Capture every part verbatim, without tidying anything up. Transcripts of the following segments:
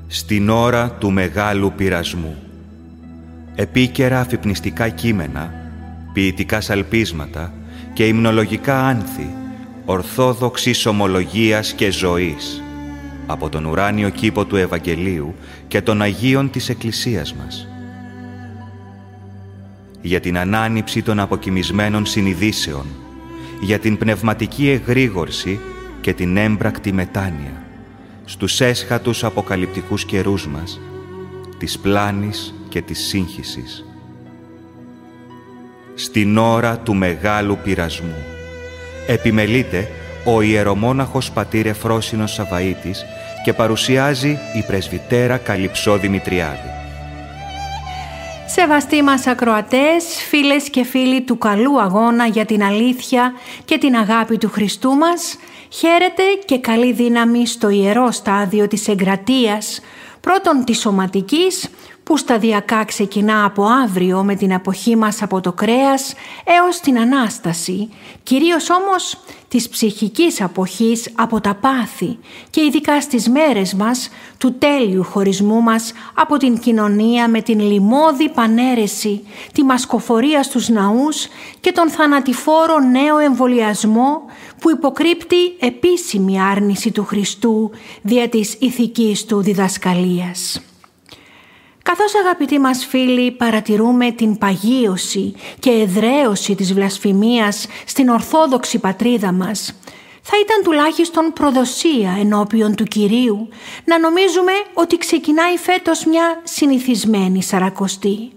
στην ώρα του μεγάλου πειρασμού. Επίκαιρα αφυπνιστικά κείμενα, ποιητικά σαλπίσματα και υμνολογικά άνθη ορθόδοξης ομολογίας και ζωής από τον ουράνιο κήπο του Ευαγγελίου και των Αγίων της Εκκλησίας μας. Για την ανάνυψη των αποκοιμισμένων συνειδήσεων, για την πνευματική εγρήγορση και την έμπρακτη μετάνοια στους έσχατους αποκαλυπτικούς καιρούς μας, της πλάνης και της σύγχυσης. Στην ώρα του μεγάλου πειρασμού επιμελείται ο ιερομόναχος πατήρ Εφρόσινος Σαβαΐτης και παρουσιάζει η πρεσβυτέρα Καλυψό Δημητριάδη. Σεβαστοί μας ακροατές, φίλες και φίλοι του καλού αγώνα για την αλήθεια και την αγάπη του Χριστού μας, χαίρετε και καλή δύναμη στο ιερό στάδιο της εγκρατείας, πρώτον της σωματικής, που σταδιακά ξεκινά από αύριο με την αποχή μας από το κρέας έως την Ανάσταση, κυρίως όμως της ψυχικής αποχής από τα πάθη και ειδικά στις μέρες μας του τέλειου χωρισμού μας από την κοινωνία με την λιμώδη παναίρεση, τη μασκοφορία στους ναούς και τον θανατηφόρο νέο εμβολιασμό που υποκρύπτει επίσημη άρνηση του Χριστού δια της ηθικής του διδασκαλίας. Καθώς, αγαπητοί μας φίλοι, παρατηρούμε την παγίωση και εδραίωση της βλασφημίας στην Ορθόδοξη πατρίδα μας, θα ήταν τουλάχιστον προδοσία ενώπιον του Κυρίου να νομίζουμε ότι ξεκινάει φέτος μια συνηθισμένη Σαρακοστή.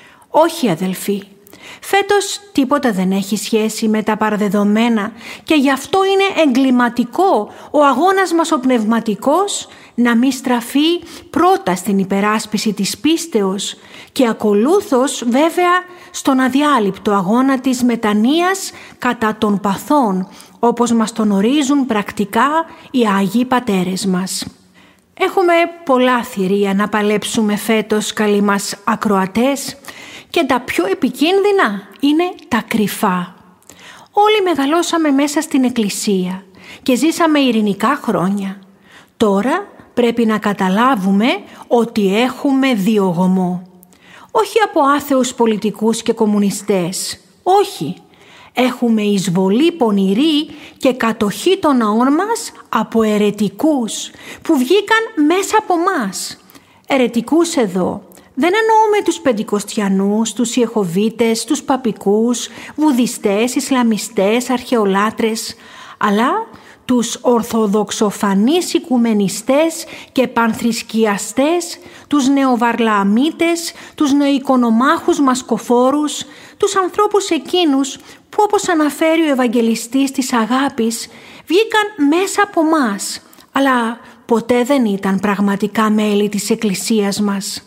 Όχι, αδελφοί. Φέτος τίποτα δεν έχει σχέση με τα παραδεδομένα και γι' αυτό είναι εγκληματικό ο αγώνας μας ο πνευματικός να μη στραφεί πρώτα στην υπεράσπιση της πίστεως και ακολούθως βέβαια στον αδιάλειπτο αγώνα της μετανοίας κατά των παθών, όπως μας τον ορίζουν πρακτικά οι Άγιοι Πατέρες μας. Έχουμε πολλά θηρία να παλέψουμε φέτος, καλοί μας ακροατές, και τα πιο επικίνδυνα είναι τα κρυφά. Όλοι μεγαλώσαμε μέσα στην Εκκλησία και ζήσαμε ειρηνικά χρόνια. Τώρα πρέπει να καταλάβουμε ότι έχουμε διωγμό. Όχι από άθεους πολιτικούς και κομμουνιστές. Όχι. Έχουμε εισβολή πονηρή και κατοχή των ναών μας από αιρετικούς που βγήκαν μέσα από μας. Αιρετικούς εδώ δεν εννοούμε τους Πεντηκοστιανούς, τους Ιεχωβίτες, τους Παπικούς, Βουδιστές, Ισλαμιστές, Αρχαιολάτρες, αλλά τους Ορθοδοξοφανείς Οικουμενιστές και Πανθρησκιαστές, τους Νεοβαρλαμίτες, τους Νεοοικονομάχους Μασκοφόρους, τους ανθρώπους εκείνους που, όπως αναφέρει ο Ευαγγελιστής της Αγάπης, βγήκαν μέσα από μας, αλλά ποτέ δεν ήταν πραγματικά μέλη της Εκκλησίας μας.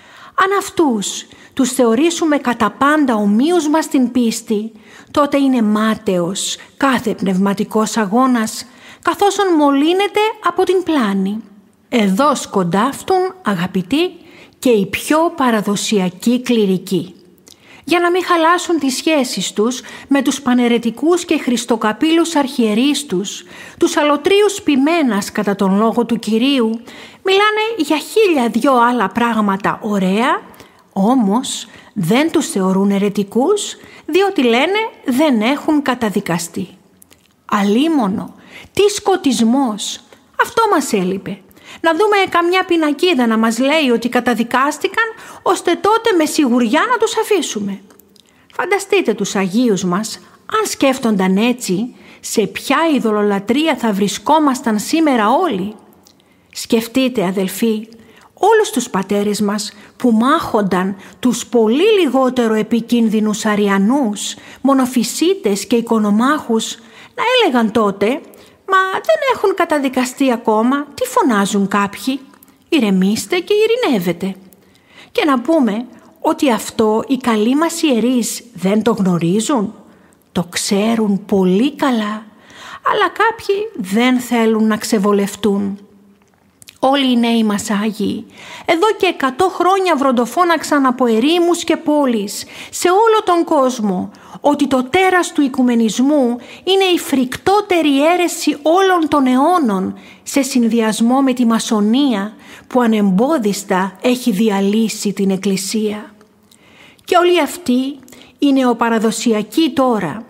Αν αυτούς τους θεωρήσουμε κατά πάντα ομοίους μας στην πίστη, τότε είναι μάταιος κάθε πνευματικός αγώνας, καθώς μολύνεται από την πλάνη. Εδώ σκοντάφτουν, αγαπητοί, και οι πιο παραδοσιακοί κληρικοί. Για να μην χαλάσουν τις σχέσεις τους με τους παναιρετικούς και χριστοκαπήλους αρχιερείς τους, τους αλωτρίους ποιμένας κατά τον λόγο του Κυρίου, μιλάνε για χίλια δυο άλλα πράγματα ωραία, όμως δεν τους θεωρούν αιρετικούς, διότι λένε δεν έχουν καταδικαστεί. Αλίμονο, τι σκοτισμός! Αυτό μας έλειπε. Να δούμε καμιά πινακίδα να μας λέει ότι καταδικάστηκαν, ώστε τότε με σιγουριά να τους αφήσουμε. Φανταστείτε τους Αγίους μας, αν σκέφτονταν έτσι, σε ποια ειδωλολατρία θα βρισκόμασταν σήμερα όλοι. Σκεφτείτε, αδελφοί, όλους τους πατέρες μας που μάχονταν τους πολύ λιγότερο επικίνδυνους αριανούς, μονοφυσίτες και οικονομάχους, να έλεγαν τότε «Μα δεν έχουν καταδικαστεί ακόμα, τι φωνάζουν κάποιοι, ηρεμήστε και ειρηνεύετε». Και να πούμε ότι αυτό οι καλοί μας ιερείς δεν το γνωρίζουν, το ξέρουν πολύ καλά, αλλά κάποιοι δεν θέλουν να ξεβολευτούν. Όλοι οι νέοι μας Άγιοι, εδώ και εκατό χρόνια βροντοφώναξαν από ερήμους και πόλεις σε όλο τον κόσμο ότι το τέρας του οικουμενισμού είναι η φρικτότερη αίρεση όλων των αιώνων σε συνδυασμό με τη μασονία που ανεμπόδιστα έχει διαλύσει την Εκκλησία. Και όλοι αυτοί οι νεοπαραδοσιακοί τώρα,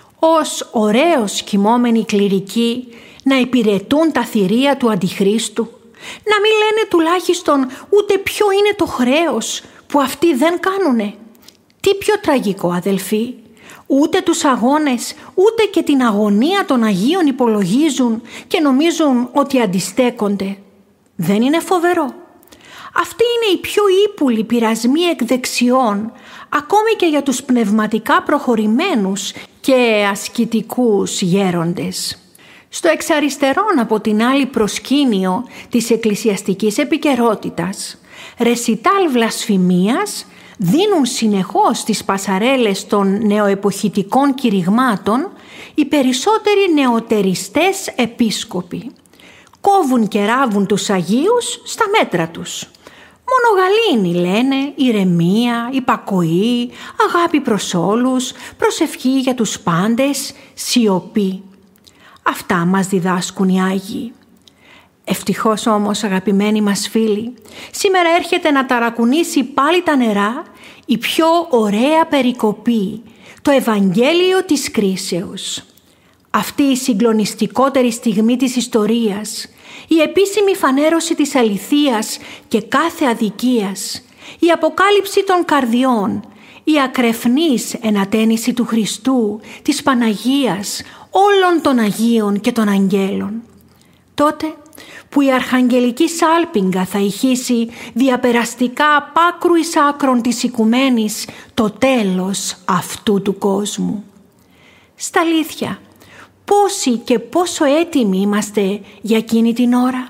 ως ωραίος κοιμόμενοι κληρικοί, να υπηρετούν τα θηρία του Αντιχρίστου, να μην λένε τουλάχιστον ούτε ποιο είναι το χρέος που αυτοί δεν κάνουνε. Τι πιο τραγικό, αδελφοί, ούτε τους αγώνες ούτε και την αγωνία των Αγίων υπολογίζουν και νομίζουν ότι αντιστέκονται. Δεν είναι φοβερό? Αυτοί είναι οι πιο ύπουλοι πειρασμοί εκ δεξιών, ακόμη και για τους πνευματικά προχωρημένους και ασκητικούς γέροντες. Στο εξ αριστερών από την άλλη προσκήνιο της εκκλησιαστικής επικαιρότητας, ρεσιτάλ βλασφημίας δίνουν συνεχώς στις πασαρέλες των νεοεποχητικών κηρυγμάτων οι περισσότεροι νεοτεριστές επίσκοποι. Κόβουν και ράβουν τους Αγίους στα μέτρα τους. Μόνο γαλήνη λένε, ηρεμία, υπακοή, αγάπη προς όλους, προσευχή για τους πάντες, σιωπή. Αυτά μας διδάσκουν οι Άγιοι. Ευτυχώς όμως, αγαπημένοι μας φίλοι, σήμερα έρχεται να ταρακουνήσει πάλι τα νερά η πιο ωραία περικοπή, το Ευαγγέλιο της κρίσεως. Αυτή η συγκλονιστικότερη στιγμή της ιστορίας, η επίσημη φανέρωση της αληθείας και κάθε αδικίας, η αποκάλυψη των καρδιών, η ακρεφνής ενατένιση του Χριστού, της Παναγίας, όλων των Αγίων και των Αγγέλων. Τότε που η αρχαγγελική σάλπιγγα θα ηχήσει διαπεραστικά απ' άκρου εις άκρον της οικουμένης το τέλος αυτού του κόσμου. Στα αλήθεια, πόσοι και πόσο έτοιμοι είμαστε για εκείνη την ώρα?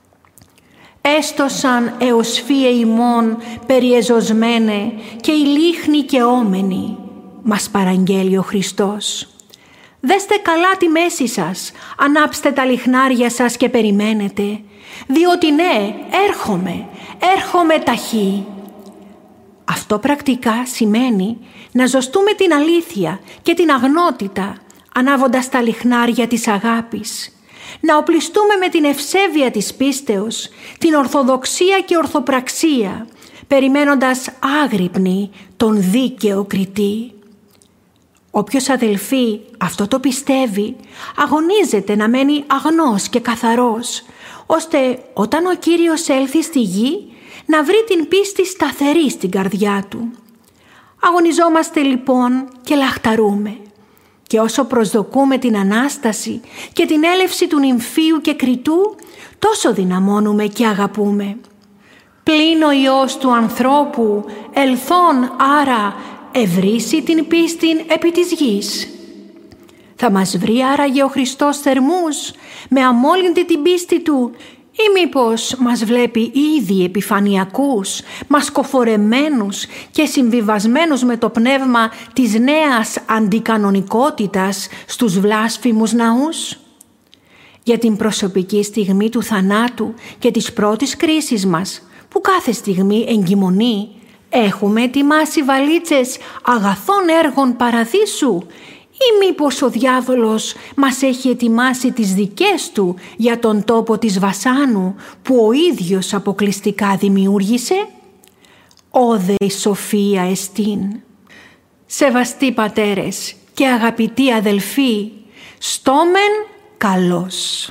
Έστωσαν εως φύε ημών περιεζωσμένε και η λίχνη και όμενη, μας παραγγέλει ο Χριστός. Δέστε καλά τη μέση σας, ανάψτε τα λιχνάρια σας και περιμένετε, διότι ναι, έρχομαι, έρχομαι ταχύ. Αυτό πρακτικά σημαίνει να ζωστούμε την αλήθεια και την αγνότητα, ανάβοντας τα λιχνάρια της αγάπης, να οπλιστούμε με την ευσέβεια της πίστεως, την ορθοδοξία και ορθοπραξία, περιμένοντας άγρυπνοι τον δίκαιο κριτή. Όποιος αδελφοί αυτό το πιστεύει, αγωνίζεται να μένει αγνός και καθαρός, ώστε όταν ο Κύριος έλθει στη γη, να βρει την πίστη σταθερή στην καρδιά του. Αγωνιζόμαστε λοιπόν και λαχταρούμε. Και όσο προσδοκούμε την Ανάσταση και την έλευση του νυμφίου και κριτού, τόσο δυναμώνουμε και αγαπούμε. Πλην ο Υιός του ανθρώπου, ελθόν άρα ευρύσει την πίστην επί της γης. Θα μας βρει άραγε ο Χριστός θερμούς, με αμόλυντη την πίστη του, ή μήπως μας βλέπει ήδη επιφανειακούς, μασκοφορεμένους και συμβιβασμένους με το πνεύμα της νέας αντικανονικότητας στους βλάσφημους ναούς? Για την προσωπική στιγμή του θανάτου και της πρώτης κρίσης μας, που κάθε στιγμή εγκυμονεί, έχουμε ετοιμάσει βαλίτσες αγαθών έργων παραδείσου, ή μήπως ο διάβολος μας έχει ετοιμάσει τις δικές του για τον τόπο της βασάνου που ο ίδιος αποκλειστικά δημιούργησε? Όδε η σοφία εστίν. Σεβαστοί πατέρες και αγαπητοί αδελφοί, στόμεν καλός.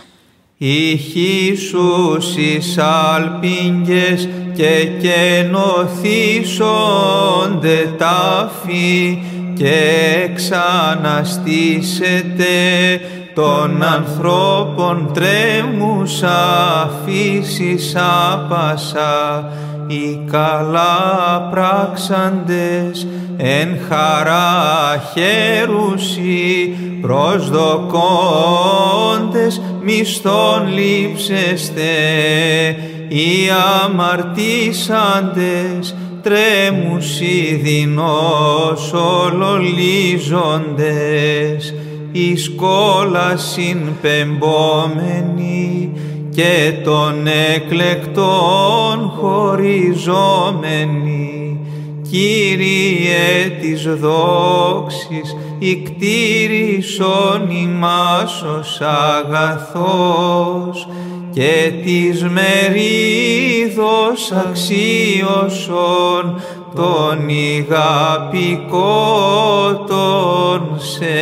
Ηχήσους εις άλπιγγες και κενωθήσονται τάφοι και ξαναστήσετε των ανθρώπων τρέμουσα φύσης άπασα, οι καλά πράξαντες εν χαρά χαίρουσι, προσδοκώντες μισθόν λείψεστε, οι αμαρτήσαντες τρέμουσι δεινός ολολίζοντες, εις κόλασιν πεμπόμενοι και των εκλεκτών χωριζόμενοι. Κύριε της δόξης, ικτήρισον ημάς ως αγαθός και της μερίδος αξίωσον των ηγαπικότων σε.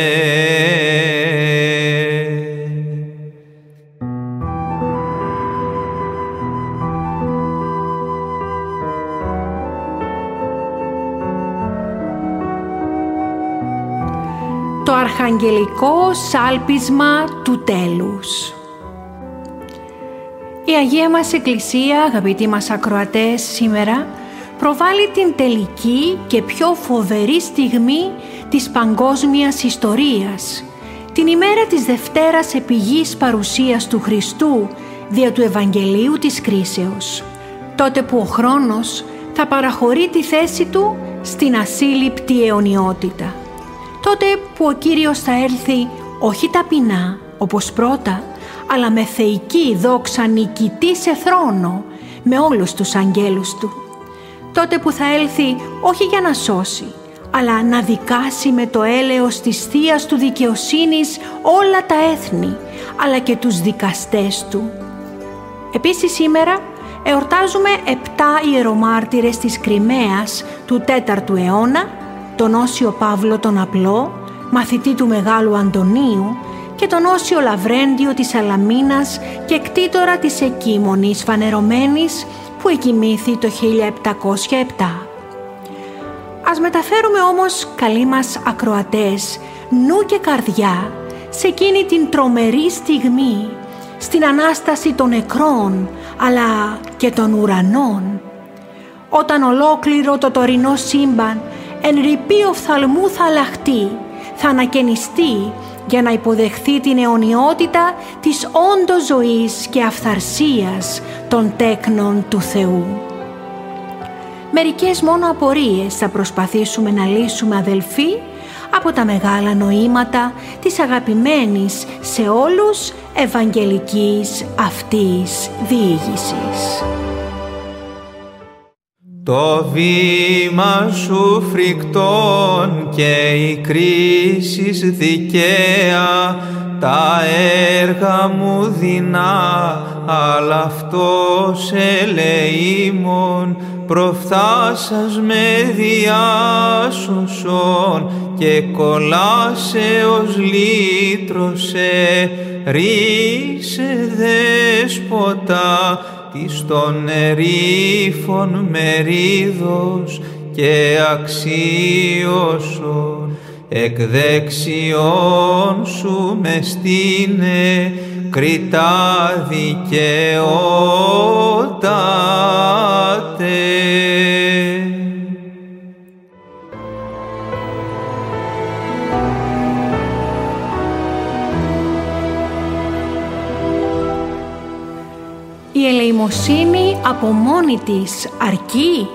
Το αρχαγγελικό σάλπισμα του τέλους. Η Αγία μας Εκκλησία, αγαπητοί μας ακροατές, σήμερα προβάλλει την τελική και πιο φοβερή στιγμή της παγκόσμιας ιστορίας, την ημέρα της Δευτέρας Επιγής Παρουσίας του Χριστού δια του Ευαγγελίου της Κρίσεως, τότε που ο χρόνος θα παραχωρεί τη θέση του στην ασύλληπτη αιωνιότητα. Τότε που ο Κύριος θα έλθει όχι ταπεινά όπως πρώτα, αλλά με θεϊκή δόξα νικητή σε θρόνο με όλους τους αγγέλους του. Τότε που θα έλθει όχι για να σώσει, αλλά να δικάσει με το έλεος της θείας του δικαιοσύνης όλα τα έθνη, αλλά και τους δικαστές του. Επίσης σήμερα εορτάζουμε επτά ιερομάρτυρες της Κριμαίας του τέταρτου αιώνα, τον Όσιο Παύλο τον Απλό, μαθητή του Μεγάλου Αντωνίου, και τον Όσιο Λαβρέντιο της Σαλαμίνας και κτήτορα της Εκίμονης φανερωμένης που εκοιμήθη το χίλια επτακόσια επτά. Ας μεταφέρουμε όμως, καλοί μας ακροατές, νου και καρδιά σε εκείνη την τρομερή στιγμή, στην Ανάσταση των νεκρών αλλά και των ουρανών, όταν ολόκληρο το τωρινό σύμπαν εν ρηπή οφθαλμού θα αλλάχτεί, θα ανακαινιστεί για να υποδεχθεί την αιωνιότητα της όντως ζωής και αυθαρσίας των τέκνων του Θεού. Μερικές μόνο απορίες θα προσπαθήσουμε να λύσουμε, αδελφοί, από τα μεγάλα νοήματα της αγαπημένης σε όλους ευαγγελικής αυτής διήγησης. Το βήμα σου φρικτόν και η κρίσεις δικαία, τα έργα μου δεινά, αλλά αυτός ελεήμων προφθάσας με διάσωσον και κολάσεως λύτρωσε, ρίσε δέσποτα της των ερήφων μερίδος και αξίωσον, εκ δεξιών σου με στείνε κριτά δικαιότατε. Η ελεημοσύνη από μόνη της αρκεί.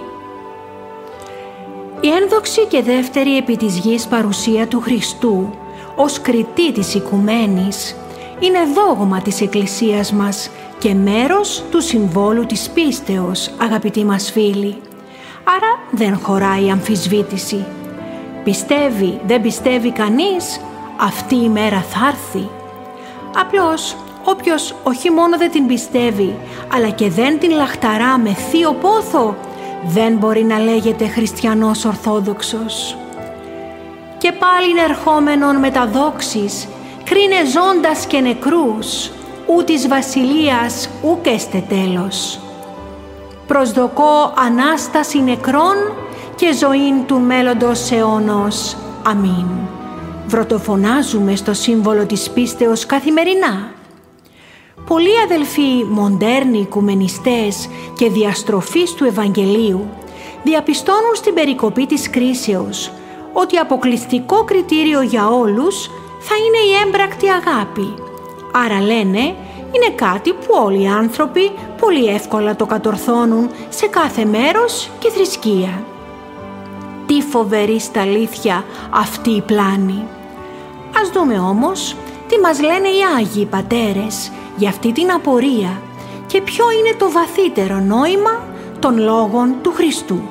Η ένδοξη και δεύτερη επί της γης παρουσία του Χριστού ως κριτή της οικουμένης είναι δόγμα της Εκκλησίας μας και μέρος του συμβόλου της πίστεως, αγαπητοί μας φίλοι. Άρα δεν χωράει αμφισβήτηση. Πιστεύει, δεν πιστεύει κανείς, αυτή η μέρα θα έρθει. Απλώς όποιος όχι μόνο δεν την πιστεύει, αλλά και δεν την λαχταρά με θείο πόθο, δεν μπορεί να λέγεται χριστιανός ορθόδοξος. Και πάλιν ερχόμενον με τα δόξης, κρίνε ζώντας και νεκρούς, ου της βασιλείας ουκ έστε τέλος. Προσδοκώ Ανάσταση νεκρών και ζωήν του μέλλοντος αιώνος. Αμήν. Βρωτοφωνάζουμε στο σύμβολο της πίστεως καθημερινά. Πολλοί αδελφοί μοντέρνοι οικουμενιστές και διαστροφείς του Ευαγγελίου διαπιστώνουν στην περικοπή της κρίσεως ότι αποκλειστικό κριτήριο για όλους θα είναι η έμπρακτη αγάπη. Άρα λένε, είναι κάτι που όλοι οι άνθρωποι πολύ εύκολα το κατορθώνουν σε κάθε μέρος και θρησκεία. Τι φοβερή στα αλήθεια αυτή η πλάνη. Ας δούμε όμως τι μας λένε οι Άγιοι Πατέρες για αυτή την απορία και ποιο είναι το βαθύτερο νόημα των λόγων του Χριστού.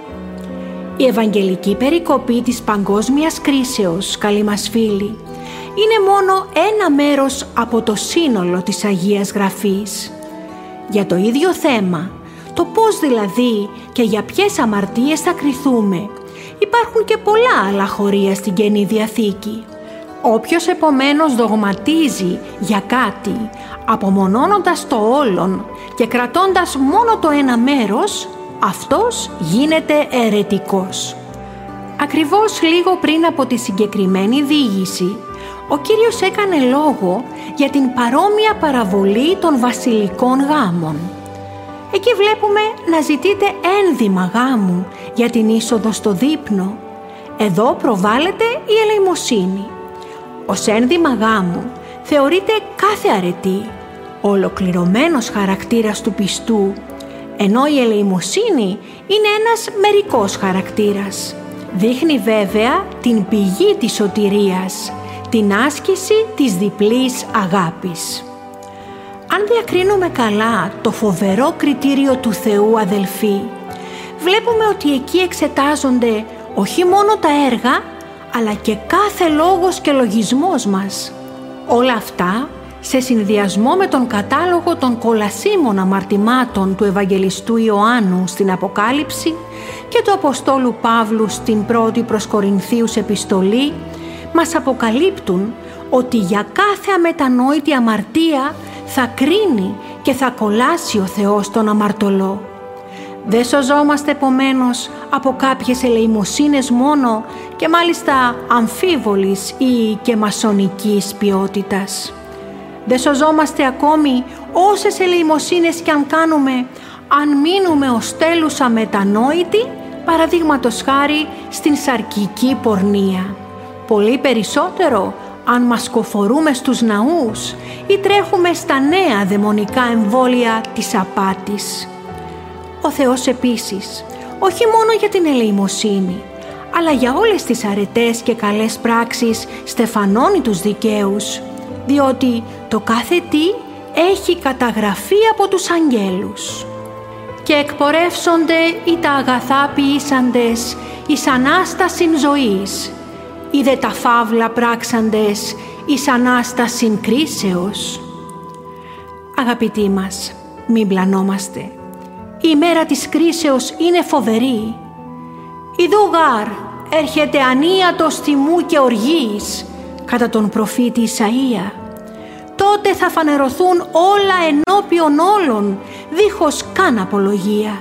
Η Ευαγγελική περικοπή της παγκόσμιας κρίσεως, καλοί μας φίλοι, είναι μόνο ένα μέρος από το σύνολο της Αγίας Γραφής. Για το ίδιο θέμα, το πώς δηλαδή και για ποιες αμαρτίες θα κριθούμε, υπάρχουν και πολλά άλλα χωρία στην Καινή Διαθήκη. Όποιος επομένως δογματίζει για κάτι, απομονώνοντας το όλον και κρατώντας μόνο το ένα μέρος, αυτός γίνεται αιρετικός. Ακριβώς λίγο πριν από τη συγκεκριμένη διήγηση, ο Κύριος έκανε λόγο για την παρόμοια παραβολή των βασιλικών γάμων. Εκεί βλέπουμε να ζητείτε ένδυμα γάμου για την είσοδο στο δείπνο. Εδώ προβάλλεται η ελεημοσύνη. Ως ένδυμα γάμου θεωρείται κάθε αρετή, ολοκληρωμένος χαρακτήρας του πιστού, ενώ η ελεημοσύνη είναι ένας μερικός χαρακτήρας. Δείχνει βέβαια την πηγή της σωτηρίας, την άσκηση της διπλής αγάπης. Αν διακρίνουμε καλά το φοβερό κριτήριο του Θεού, αδελφοί, βλέπουμε ότι εκεί εξετάζονται όχι μόνο τα έργα, αλλά και κάθε λόγος και λογισμός μας. Όλα αυτά σε συνδυασμό με τον κατάλογο των κολασίμων αμαρτημάτων του Ευαγγελιστού Ιωάννου στην Αποκάλυψη και του Αποστόλου Παύλου στην πρώτη προς Κορινθίους επιστολή, μας αποκαλύπτουν ότι για κάθε αμετανόητη αμαρτία θα κρίνει και θα κολάσει ο Θεός τον αμαρτωλό. Δεν σωζόμαστε επομένως από κάποιες ελεημοσύνες μόνο και μάλιστα αμφίβολης ή και μασονικής ποιότητας. Δεν σωζόμαστε ακόμη όσες ελεημοσύνες κι αν κάνουμε, αν μείνουμε ως τέλους αμετανόητοι, παραδείγματος χάρη στην σαρκική πορνεία. Πολύ περισσότερο αν μασκοφορούμε στους ναούς ή τρέχουμε στα νέα δαιμονικά εμβόλια της απάτης. Ο Θεός επίσης, όχι μόνο για την ελεημοσύνη, αλλά για όλες τις αρετές και καλές πράξεις στεφανώνει τους δικαίους, διότι το κάθε τι έχει καταγραφεί από τους αγγέλους. Και εκπορεύσονται οι τα αγαθά ποιήσαντες εις Ανάστασιν ζωής, ή δε τα φαύλα πράξαντες εις Ανάστασιν κρίσεως. Αγαπητοί μας, μην πλανόμαστε. Η ημέρα της κρίσεως είναι φοβερή. Ιδού γάρ έρχεται ανίατος θυμού και οργής, κατά τον προφήτη Ισαΐα. Τότε θα φανερωθούν όλα ενώπιον όλων, δίχως καν απολογία.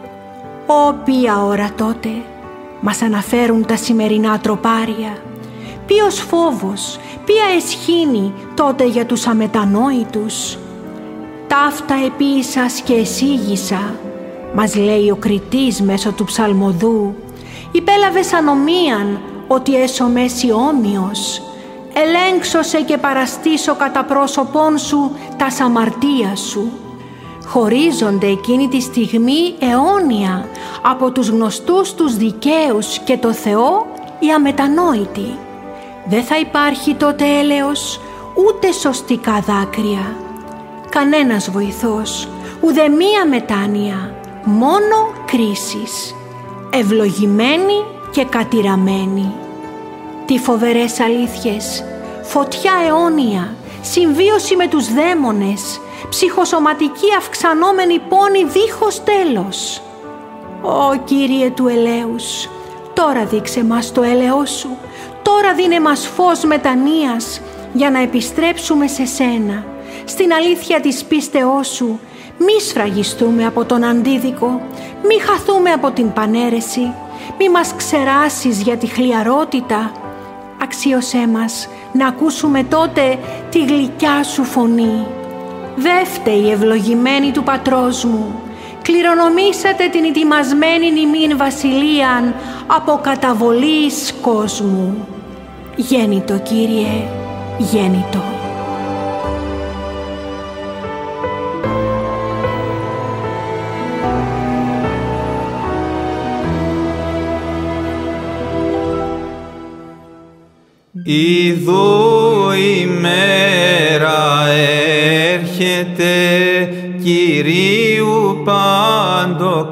Ω ποια ώρα τότε μας αναφέρουν τα σημερινά τροπάρια. Ποιος φόβος, ποια εσχήνη τότε για τους αμετανόητους. Ταύτα επίησας και εσύγησα, μας λέει ο κριτής μέσω του ψαλμοδού. Υπέλαβες ανομίαν ότι έσωμες όμοιος. Ελέγξωσε και παραστήσω κατά πρόσωπόν σου τας αμαρτίας σου. Χωρίζονται εκείνη τη στιγμή αιώνια από τους γνωστούς τους δικαίους και το Θεό οι αμετανόητοι. Δεν θα υπάρχει τότε έλεος, ούτε σωστικά δάκρυα. Κανένας βοηθός, ουδεμία μετάνοια, μόνο κρίσεις. Ευλογημένοι και κατηραμένοι. Τι φοβερές αλήθειες, φωτιά αιώνια, συμβίωση με τους δαίμονες, ψυχοσωματική αυξανόμενη πόνη δίχως τέλος. Ω Κύριε του ελέους, τώρα δείξε μας το έλεος σου, τώρα δίνε μας φως μετανοίας για να επιστρέψουμε σε σένα, στην αλήθεια της πίστεώς σου. Μη σφραγιστούμε από τον αντίδικο, μη χαθούμε από την παναίρεση, μη μας ξεράσεις για τη χλιαρότητα. Αξίωσέ μας να ακούσουμε τότε τη γλυκιά σου φωνή. Δε φταίει ευλογημένη του πατρός μου, κληρονομήσατε την ετοιμασμένη ημίν βασιλείαν από καταβολής κόσμου. Γέννητο Κύριε, γέννητο. Ιδού η μέρα έρχεται, κυρ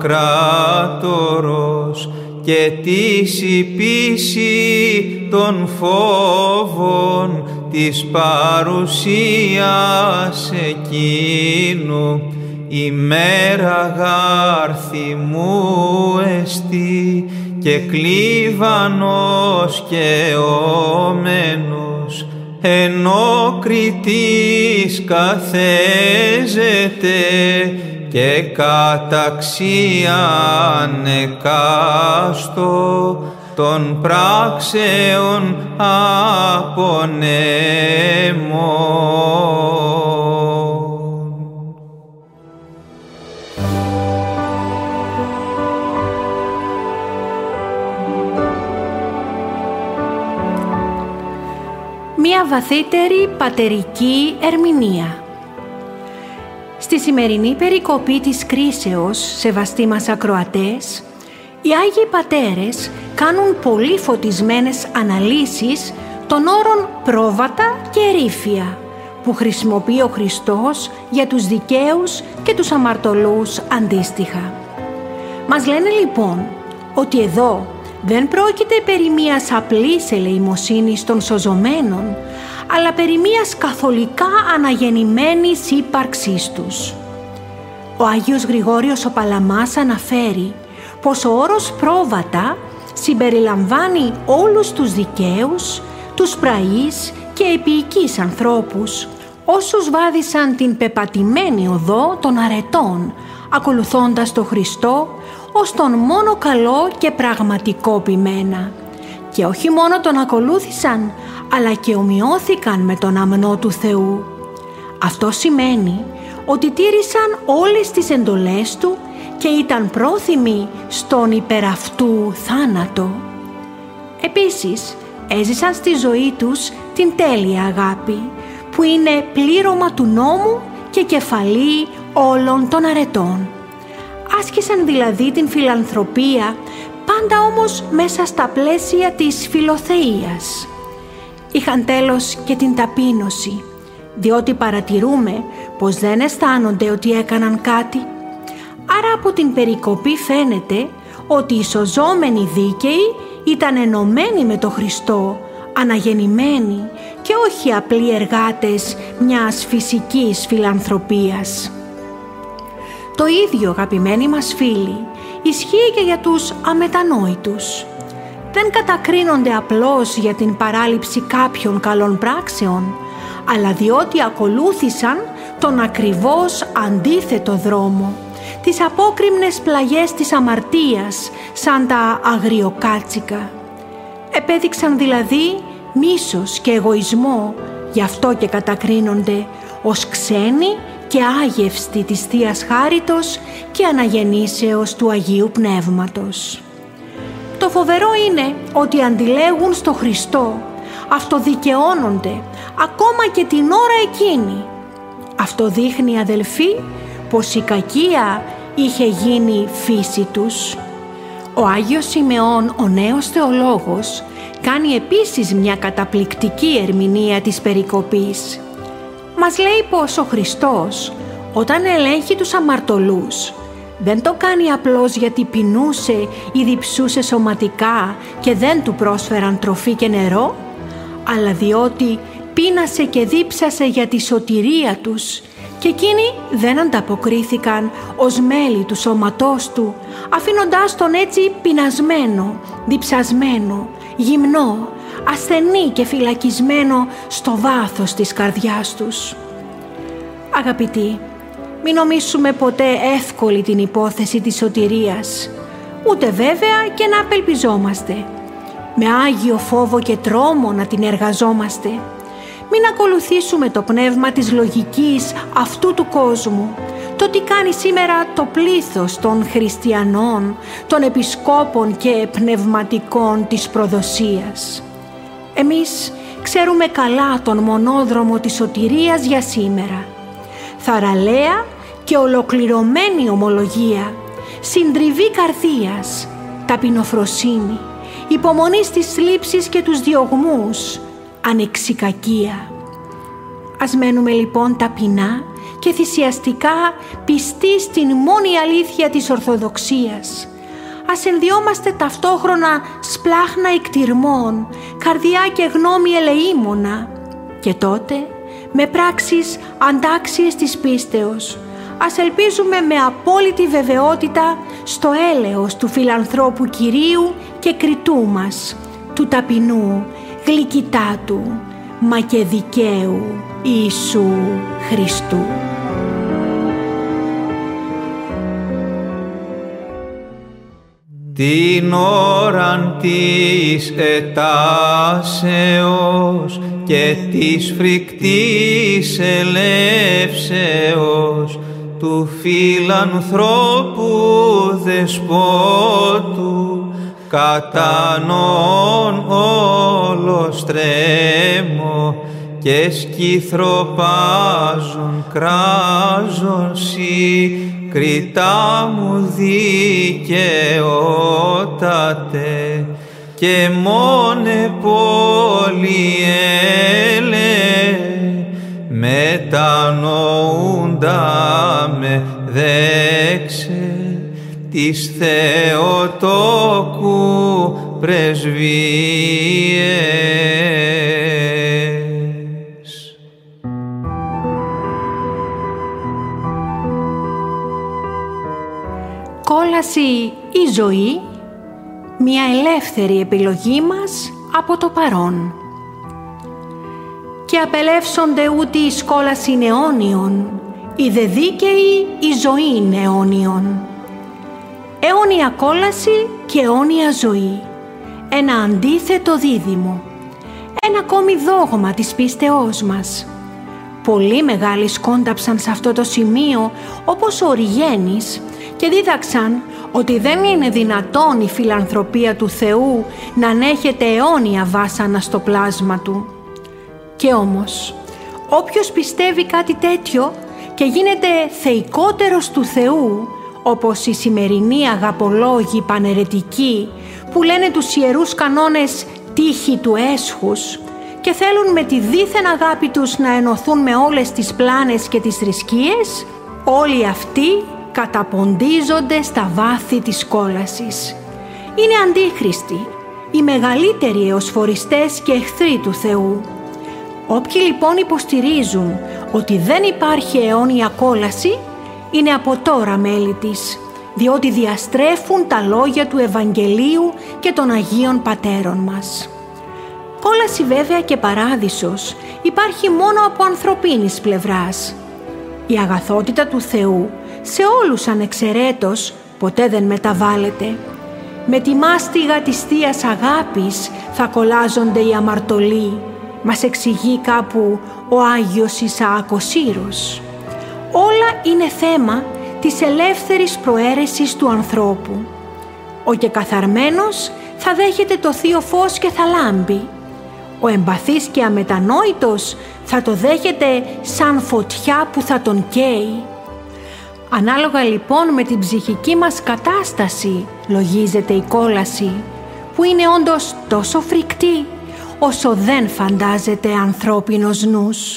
μακράτορος και της η πίση των φόβων της παρουσίας εκείνου. Η μέρα γάρ θυμού εστί και κλίβανος και όμενος, ενώ κριτής καθέζεται και καταξίαν εκάστο των πράξεων απονέμων. Μία βαθύτερη πατερική ερμηνεία. Στη σημερινή περικοπή της κρίσεως, σεβαστοί μας ακροατές, οι Άγιοι Πατέρες κάνουν πολύ φωτισμένες αναλύσεις των όρων πρόβατα και ερήφια που χρησιμοποιεί ο Χριστός για τους δικαίους και τους αμαρτωλούς αντίστοιχα. Μας λένε λοιπόν ότι εδώ δεν πρόκειται περί μίας απλής ελεημοσύνης των σωζωμένων, αλλά περί μίας καθολικά αναγεννημένης ύπαρξής τους. Ο Άγιος Γρηγόριος ο Παλαμάς αναφέρει πως ο όρος πρόβατα συμπεριλαμβάνει όλους τους δικαίους, τους πραείς και επίοικείς ανθρώπους, όσους βάδισαν την πεπατημένη οδό των αρετών, ακολουθώντας τον Χριστό ως τον μόνο καλό και πραγματικό ποιμένα. Και όχι μόνο τον ακολούθησαν, αλλά και ομοιώθηκαν με τον αμνό του Θεού. Αυτό σημαίνει ότι τήρησαν όλες τις εντολές Του και ήταν πρόθυμοι στον υπεραυτού θάνατο. Επίσης, έζησαν στη ζωή τους την τέλεια αγάπη, που είναι πλήρωμα του νόμου και κεφαλή όλων των αρετών. Άσκησαν δηλαδή την φιλανθρωπία, πάντα όμως μέσα στα πλαίσια της φιλοθεΐας. Είχαν τέλος και την ταπείνωση, διότι παρατηρούμε πως δεν αισθάνονται ότι έκαναν κάτι. Άρα από την περικοπή φαίνεται ότι οι σωζόμενοι δίκαιοι ήταν ενωμένοι με τον Χριστό, αναγεννημένοι και όχι απλοί εργάτες μιας φυσικής φιλανθρωπίας. Το ίδιο, αγαπημένοι μας φίλοι, ισχύει και για τους αμετανόητους. Δεν κατακρίνονται απλώς για την παράληψη κάποιων καλών πράξεων, αλλά διότι ακολούθησαν τον ακριβώς αντίθετο δρόμο, τις απόκρημνες πλαγιές της αμαρτίας, σαν τα αγριοκάτσικα. Επέδειξαν δηλαδή μίσος και εγωισμό, γι' αυτό και κατακρίνονται ως ξένοι και άγευστη της Θείας Χάριτος και αναγεννήσεως του Αγίου Πνεύματος. Το φοβερό είναι ότι αντιλέγουν στο Χριστό, αυτοδικαιώνονται ακόμα και την ώρα εκείνη. Αυτό δείχνει, αδελφοί, πως η κακία είχε γίνει φύση τους. Ο Άγιος Σιμεών, ο νέος θεολόγος, κάνει επίσης μια καταπληκτική ερμηνεία της περικοπής. Μας λέει πως ο Χριστός, όταν ελέγχει τους αμαρτωλούς, δεν το κάνει απλώς γιατί πεινούσε ή διψούσε σωματικά και δεν του πρόσφεραν τροφή και νερό, αλλά διότι πείνασε και δίψασε για τη σωτηρία τους και εκείνοι δεν ανταποκρίθηκαν ως μέλη του σώματός του, αφήνοντάς τον έτσι πεινασμένο, διψασμένο, γυμνό, ασθενή και φυλακισμένο στο βάθος της καρδιάς τους. Αγαπητοί, μην νομίσουμε ποτέ εύκολη την υπόθεση της σωτηρίας, ούτε βέβαια και να απελπιζόμαστε. Με άγιο φόβο και τρόμο να την εργαζόμαστε. Μην ακολουθήσουμε το πνεύμα της λογικής αυτού του κόσμου, το τι κάνει σήμερα το πλήθος των χριστιανών, των επισκόπων και πνευματικών της προδοσίας. Εμείς ξέρουμε καλά τον μονόδρομο της σωτηρίας για σήμερα. Θαραλέα και ολοκληρωμένη ομολογία, συντριβή καρδίας, ταπεινοφροσύνη, υπομονή στις θλίψεις και τους διωγμούς, ανεξικακία. Ας μένουμε λοιπόν ταπεινά και θυσιαστικά πιστοί στην μόνη αλήθεια της Ορθοδοξίας. Ας ενδιόμαστε ταυτόχρονα σπλάχνα εκτιρμών, καρδιά και γνώμη ελεήμονα, και τότε με πράξεις αντάξιες της πίστεως ας ελπίζουμε με απόλυτη βεβαιότητα στο έλεος του φιλανθρώπου Κυρίου και κριτού μας, του ταπεινού, γλυκητάτου, μα και δικαίου Ιησού Χριστού. Την ώραν της ετάσεως και της φρικτής ελεύσεως του φιλανθρώπου δεσπότου κατά νόν όλος τρέμω και σκυθροπάζον κράζον σοι κριτά μου δικαιότατε και μόνε πολυέλε μετανοούντα με δέξε της Θεοτόκου πρεσβείες. Κόλαση ή ζωή, μια ελεύθερη επιλογή μας από το παρόν. Και απελεύσονται ούτε η σκόλαση αιώνιον, η δε δίκαιη η ζωή αιώνιον. Αιώνια κόλαση και αιώνια ζωή, ένα αντίθετο δίδυμο, ένα ακόμη δόγμα της πίστεώς μας. Πολλοί μεγάλοι σκόνταψαν σε αυτό το σημείο, όπως ο Οριγένης, και δίδαξαν ότι δεν είναι δυνατόν η φιλανθρωπία του Θεού να ανέχεται αιώνια βάσανα στο πλάσμα Του. Και όμως, όποιος πιστεύει κάτι τέτοιο και γίνεται θεϊκότερος του Θεού, όπως οι σημερινοί αγαπολόγοι παναιρετικοί που λένε τους ιερούς κανόνες τύχη του έσχους και θέλουν με τη δίθεν αγάπη τους να ενωθούν με όλες τις πλάνες και τις θρησκείες, όλοι αυτοί καταποντίζονται στα βάθη της κόλασης. Είναι αντίχριστοι, οι μεγαλύτεροι εωσφοριστές και εχθροί του Θεού. Όποιοι λοιπόν υποστηρίζουν ότι δεν υπάρχει αιώνια κόλαση, είναι από τώρα μέλη της, διότι διαστρέφουν τα λόγια του Ευαγγελίου και των Αγίων Πατέρων μας. Κόλαση βέβαια και παράδεισος υπάρχει μόνο από ανθρωπίνης πλευράς. Η αγαθότητα του Θεού σε όλους ανεξαιρέτως ποτέ δεν μεταβάλλεται. Με τη μάστιγα της Θείας Αγάπης θα κολλάζονται οι αμαρτωλοί, μας εξηγεί κάπου ο Άγιος Ισαάκος Σύρος. Όλα είναι θέμα της ελεύθερης προαίρεσης του ανθρώπου. Ο και καθαρμένος θα δέχεται το θείο φως και θα λάμπει. Ο εμπαθής και αμετανόητος θα το δέχεται σαν φωτιά που θα τον καίει. Ανάλογα λοιπόν με την ψυχική μας κατάσταση λογίζεται η κόλαση, που είναι όντως τόσο φρικτή όσο δεν φαντάζεται ανθρώπινος νους.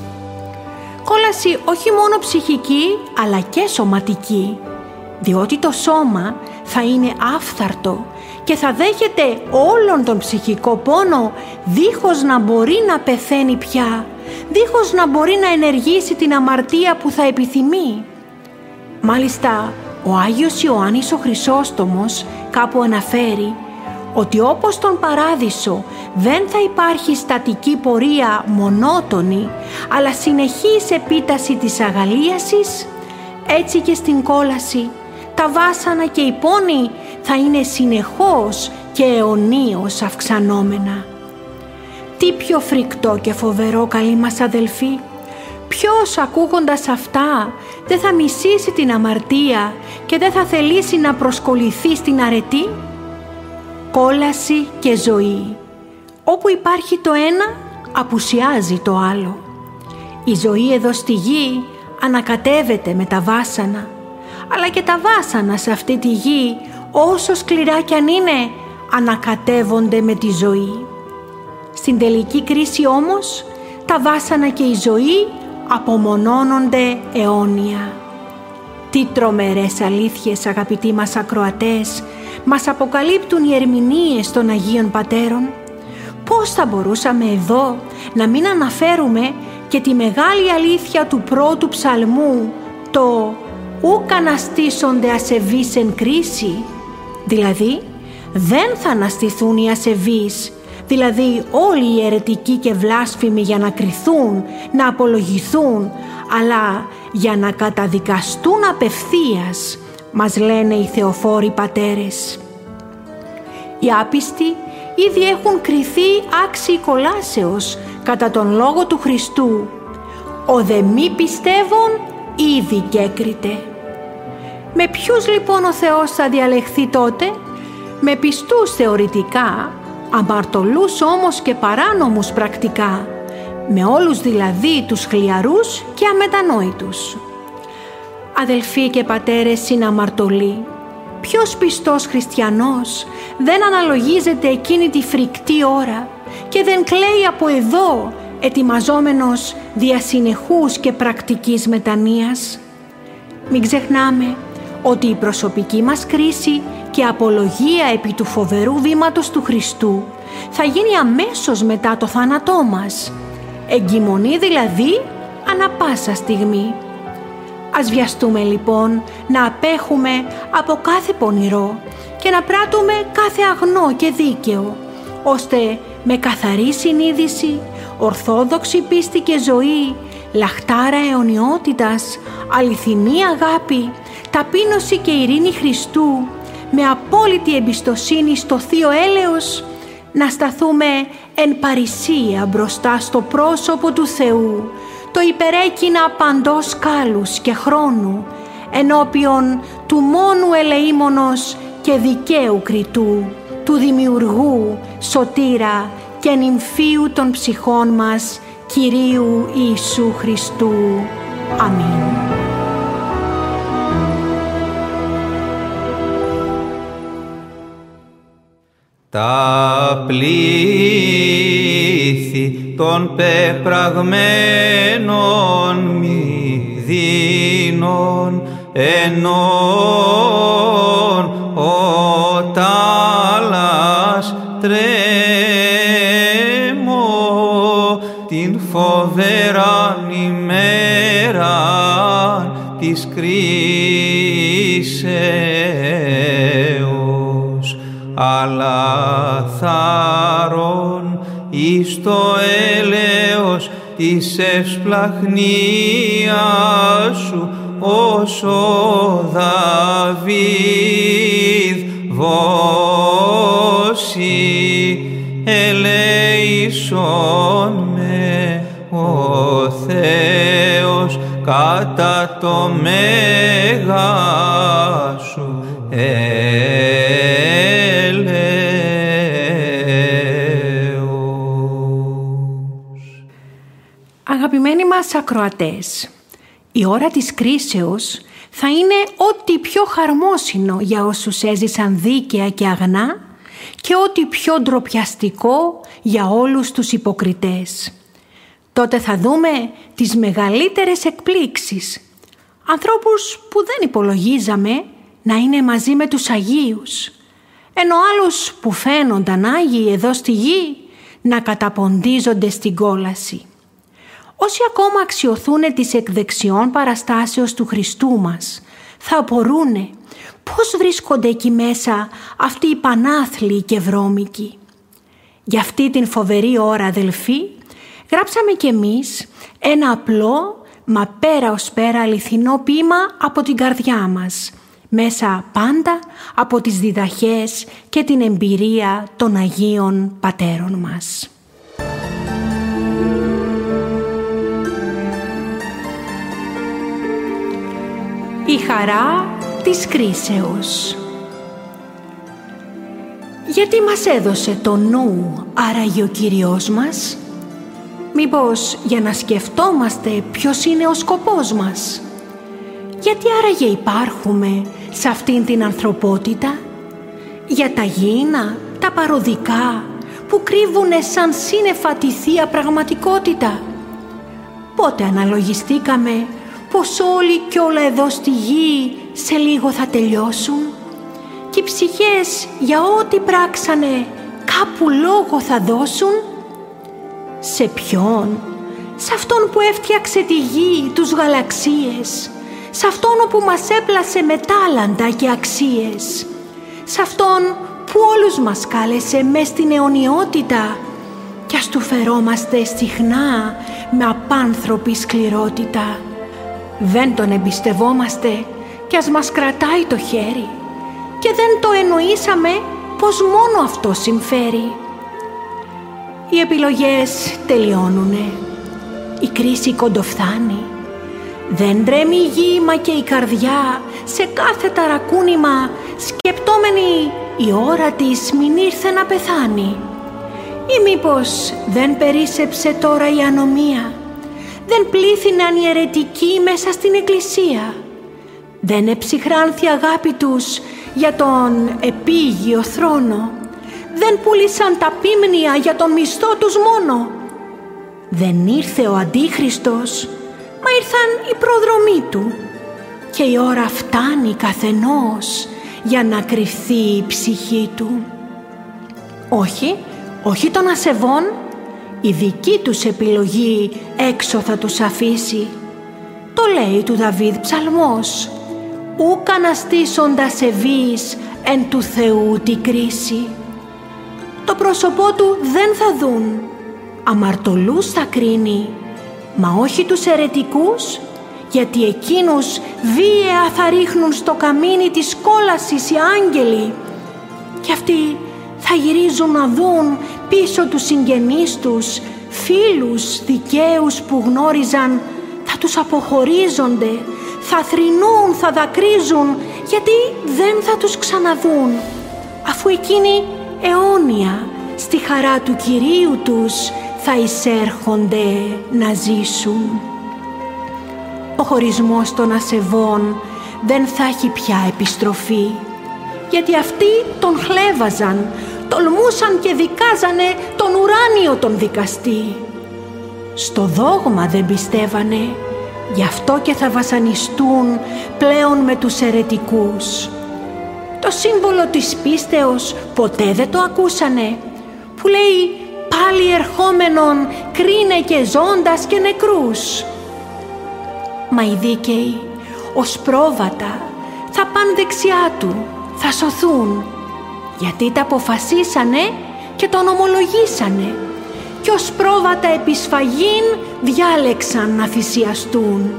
Κόλαση όχι μόνο ψυχική αλλά και σωματική, διότι το σώμα θα είναι άφθαρτο και θα δέχεται όλον τον ψυχικό πόνο δίχως να μπορεί να πεθαίνει πια, δίχως να μπορεί να ενεργήσει την αμαρτία που θα επιθυμεί. Μάλιστα, ο Άγιος Ιωάννης ο Χρυσόστομος κάπου αναφέρει ότι όπως στον Παράδεισο δεν θα υπάρχει στατική πορεία μονότονη, αλλά συνεχής επίταση της αγαλίασης, έτσι και στην κόλαση τα βάσανα και οι πόνοι θα είναι συνεχώς και αιωνίως αυξανόμενα. Τι πιο φρικτό και φοβερό, καλοί μας αδελφοί! Ποιος ακούγοντας αυτά δεν θα μισήσει την αμαρτία και δεν θα θελήσει να προσκοληθεί στην αρετή? Κόλαση και ζωή. Όπου υπάρχει το ένα, απουσιάζει το άλλο. Η ζωή εδώ στη γη ανακατεύεται με τα βάσανα, αλλά και τα βάσανα σε αυτή τη γη, όσο σκληρά κι αν είναι, ανακατεύονται με τη ζωή. Στην τελική κρίση όμως, τα βάσανα και η ζωή απομονώνονται αιώνια. Τι τρομερές αλήθειες, αγαπητοί μας ακροατές, μας αποκαλύπτουν οι ερμηνείες των Αγίων Πατέρων. Πώς θα μπορούσαμε εδώ να μην αναφέρουμε και τη μεγάλη αλήθεια του πρώτου ψαλμού, το «Ουκ αναστήσονται ασεβείς εν κρίση», δηλαδή δεν θα αναστηθούν οι ασεβείς, δηλαδή όλοι οι αιρετικοί και βλάσφημοι για να κριθούν, να απολογηθούν, αλλά για να καταδικαστούν απευθείας, μας λένε οι θεοφόροι πατέρες. Οι άπιστοι ήδη έχουν κριθεί άξιοι κολάσεως κατά τον λόγο του Χριστού. Ο δε μη πιστεύων ήδη κέκριται. Με ποιους λοιπόν ο Θεός θα διαλεχθεί τότε? Με πιστούς θεωρητικά, αμαρτωλούς όμως και παράνομους πρακτικά, με όλους δηλαδή τους χλιαρούς και αμετανόητους. Αδελφοί και πατέρες συναμαρτωλοί, ποιος πιστός χριστιανός δεν αναλογίζεται εκείνη τη φρικτή ώρα και δεν κλαίει από εδώ, ετοιμαζόμενος δια συνεχούς και πρακτικής μετανοίας? Μην ξεχνάμε ότι η προσωπική μας κρίση και απολογία επί του φοβερού βήματος του Χριστού θα γίνει αμέσως μετά το θάνατό μας, εγκυμονή δηλαδή ανα πάσα στιγμή. Ας βιαστούμε λοιπόν να απέχουμε από κάθε πονηρό και να πράττουμε κάθε αγνό και δίκαιο, ώστε με καθαρή συνείδηση, ορθόδοξη πίστη και ζωή, λαχτάρα αιωνιότητας, αληθινή αγάπη, ταπείνωση και ειρήνη Χριστού, με απόλυτη εμπιστοσύνη στο Θείο Έλεος, να σταθούμε εν παρησία μπροστά στο πρόσωπο του Θεού, το υπερέκεινα παντός κάλους και χρόνου, ενώπιον του μόνου ελεήμονος και δικαίου κριτού, του Δημιουργού, Σωτήρα και νυμφίου των ψυχών μας, Κυρίου Ιησού Χριστού. Αμήν. Τα πλήθη των πεπραγμένων μηδίνων ενών ο τάλας τρέμω την φοβεράν ημέρα της κρίσεως, αλλά θάρρον εις το έλεος της ευσπλαχνίας σου, ως ο Δαβίδ βώσει, ελέησον με ο Θεός κατά το μέγα σου έλεος. Αγαπημένοι μας ακροατές, η ώρα της κρίσεως θα είναι ό,τι πιο χαρμόσυνο για όσους έζησαν δίκαια και αγνά και ό,τι πιο ντροπιαστικό για όλους τους υποκριτές. Τότε θα δούμε τις μεγαλύτερες εκπλήξεις. Ανθρώπους που δεν υπολογίζαμε να είναι μαζί με τους Αγίους, ενώ άλλους που φαίνονταν Άγιοι εδώ στη γη να καταποντίζονται στην κόλαση. Όσοι ακόμα αξιοθούν της εκδεξιών παραστάσεως του Χριστού μας, θα απορούνε πώς βρίσκονται εκεί μέσα αυτοί οι πανάθλιοι και βρώμικοι. Για αυτή την φοβερή ώρα, αδελφοί, γράψαμε κι εμείς ένα απλό, μα πέρα ως πέρα αληθινό ποίημα από την καρδιά μας, μέσα πάντα από τις διδαχές και την εμπειρία των Αγίων Πατέρων μας. Η χαρά της κρίσεως. Γιατί μας έδωσε το νου άραγε ο Κύριος μας? Μήπως για να σκεφτόμαστε ποιος είναι ο σκοπός μας? Γιατί άραγε υπάρχουμε σε αυτήν την ανθρωπότητα? Για τα γήινα, τα παροδικά που κρύβουνε σαν σύννεφα τη Θεία Πραγματικότητα? Πότε αναλογιστήκαμε πως όλοι κι όλα εδώ στη γη σε λίγο θα τελειώσουν και οι ψυχές για ό,τι πράξανε κάπου λόγο θα δώσουν? Σε ποιον? Σε αυτόν που έφτιαξε τη γη, τους γαλαξίες, σε αυτόν που μας έπλασε με τάλαντα και αξίες, σε αυτόν που όλους μας κάλεσε μες στην αιωνιότητα κι ας του φερόμαστε συχνά με απάνθρωπη σκληρότητα. Δεν τον εμπιστευόμαστε κι ας μας κρατάει το χέρι και δεν το εννοήσαμε πως μόνο αυτό συμφέρει. Οι επιλογές τελειώνουνε, η κρίση κοντοφθάνει. Δεν τρέμει η γη μα και η καρδιά σε κάθε ταρακούνημα, σκεπτόμενη η ώρα της μην ήρθε να πεθάνει. Ή μήπως δεν περίσσεψε τώρα η ανομία, δεν πλήθυναν οι αιρετικοί μέσα στην εκκλησία, δεν εψυχράνθη αγάπη τους για τον επίγειο θρόνο, δεν πούλησαν τα πίμνια για τον μισθό τους μόνο. Δεν ήρθε ο Αντίχριστος, μα ήρθαν οι προδρομοί του και η ώρα φτάνει καθενός για να κρυφθεί η ψυχή του. Όχι, όχι των ασεβών, η δική τους επιλογή έξω θα τους αφήσει. Το λέει του Δαβίδ ψαλμός, ουκ αναστήσοντας ευείς εν του Θεού τη κρίση. Το πρόσωπό του δεν θα δουν, αμαρτωλούς θα κρίνει, μα όχι τους αιρετικούς, γιατί εκείνους βίαια θα ρίχνουν στο καμίνι της κόλασης οι άγγελοι και αυτοί θα γυρίζουν να δουν πίσω τους συγγενείς τους, φίλους δικαίους που γνώριζαν, θα τους αποχωρίζονται, θα θρηνούν, θα δακρύζουν, γιατί δεν θα τους ξαναδούν, αφού εκείνοι αιώνια στη χαρά του Κυρίου τους θα εισέρχονται να ζήσουν. Ο χωρισμός των ασεβών δεν θα έχει πια επιστροφή, γιατί αυτοί τον χλέβαζαν, τολμούσαν και δικάζανε τον ουράνιο τον δικαστή. Στο δόγμα δεν πιστεύανε, γι' αυτό και θα βασανιστούν πλέον με τους αιρετικούς. Το σύμβολο της πίστεως ποτέ δεν το ακούσανε, που λέει πάλι ερχόμενον κρίνε και ζώντας και νεκρούς. Μα οι δίκαιοι ως πρόβατα θα πάνε δεξιά του, θα σωθούν, γιατί τα αποφασίσανε και τον ομολογήσανε και ως πρόβατα επισφαγήν διάλεξαν να θυσιαστούν.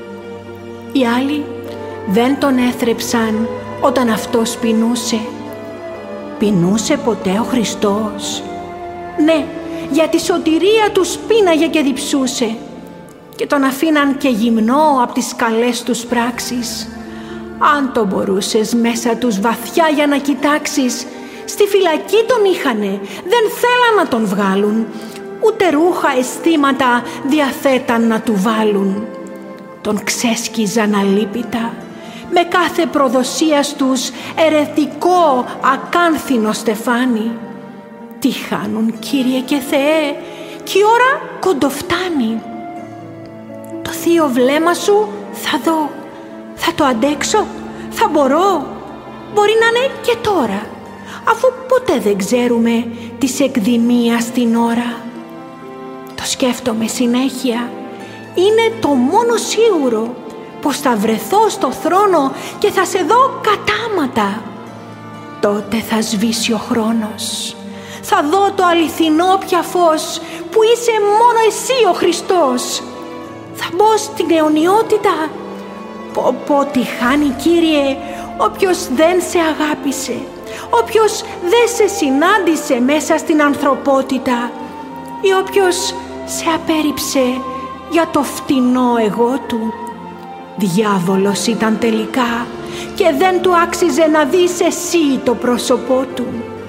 Οι άλλοι δεν τον έθρεψαν όταν αυτός πεινούσε. Πεινούσε ποτέ ο Χριστός? Ναι, για τη σωτηρία τους πείναγε και διψούσε και τον αφήναν και γυμνό από τις καλές τους πράξεις. Αν το μπορούσες μέσα τους βαθιά για να κοιτάξεις, στη φυλακή τον είχανε, δεν θέλαν να τον βγάλουν, ούτε ρούχα αισθήματα διαθέταν να του βάλουν. Τον ξέσκιζαν αλίπητα, με κάθε προδοσίας τους ερετικό ακάνθινο στεφάνι. Τι χάνουν, Κύριε και Θεέ, κι η ώρα κοντοφτάνει. Το θείο βλέμμα σου θα δω, θα το αντέξω, θα μπορώ. Μπορεί να είναι και τώρα, αφού ποτέ δεν ξέρουμε της εκδημίας την ώρα. Το σκέφτομαι συνέχεια, είναι το μόνο σίγουρο πως θα βρεθώ στο θρόνο και θα σε δω κατάματα. Τότε θα σβήσει ο χρόνος, θα δω το αληθινό πια φως που είσαι μόνο εσύ ο Χριστός. Θα μπω στην αιωνιότητα. Πω πω τι χάνει, Κύριε, όποιος δεν σε αγάπησε, όποιος δεν σε συνάντησε μέσα στην ανθρωπότητα ή όποιος σε απέρριψε για το φτηνό εγώ του. Διάβολος ήταν τελικά και δεν του άξιζε να δεις εσύ το πρόσωπό του.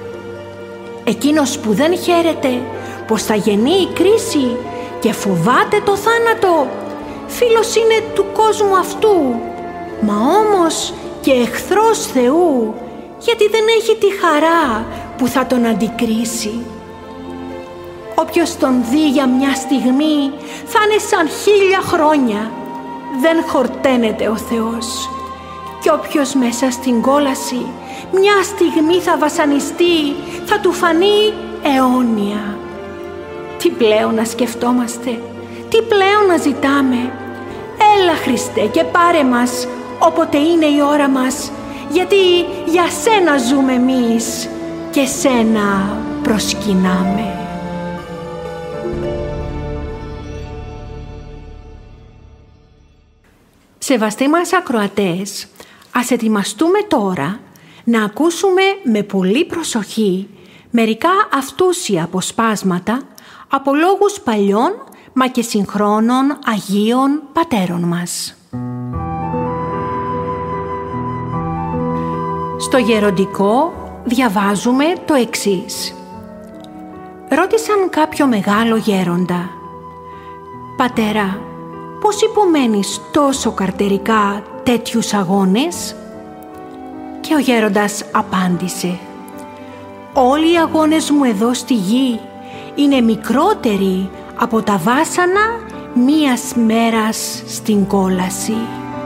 Εκείνος που δεν χαίρεται πως θα γεννεί η κρίση και φοβάται το θάνατο, φίλος είναι του κόσμου αυτού, μα όμως και εχθρός Θεού, γιατί δεν έχει τη χαρά που θα τον αντικρίσει. Όποιος τον δει για μια στιγμή θα είναι σαν χίλια χρόνια. Δεν χορταίνεται ο Θεός. Κι όποιος μέσα στην κόλαση μια στιγμή θα βασανιστεί, θα του φανεί αιώνια. Τι πλέον να σκεφτόμαστε, τι πλέον να ζητάμε. Έλα Χριστέ και πάρε μας όποτε είναι η ώρα μας, γιατί για Σένα ζούμε εμείς και Σένα προσκυνάμε. Σεβαστοί μας ακροατές, ας ετοιμαστούμε τώρα να ακούσουμε με πολύ προσοχή μερικά αυτούσια αποσπάσματα από λόγους παλιών μα και συγχρόνων Αγίων Πατέρων μας. Στο γεροντικό διαβάζουμε το εξής. Ρώτησαν κάποιο μεγάλο γέροντα: «Πατέρα, πώς υπομένεις τόσο καρτερικά τέτοιους αγώνες?» Και ο γέροντας απάντησε: «Όλοι οι αγώνες μου εδώ στη γη είναι μικρότεροι από τα βάσανα μίας μέρας στην κόλαση».